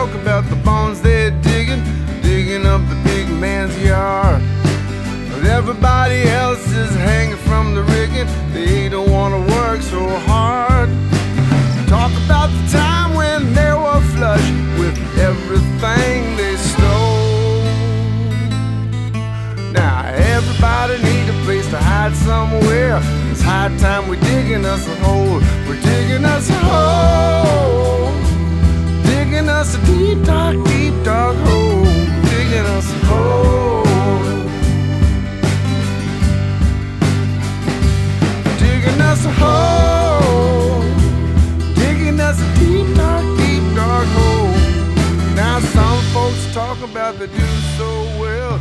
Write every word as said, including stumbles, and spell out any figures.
talk about the bones they're digging, digging up the big man's yard. But everybody else is hanging from the rigging, they don't wanna work so hard. Talk about the time when they were flush with everything they stole. Now everybody need a place to hide somewhere. It's high time we're digging us a hole. We're digging us a hole. Digging us a deep, dark, deep, dark hole. Digging us a hole. Digging us a hole. Digging us a deep, dark, deep, dark hole. Now some folks talk about they do so well.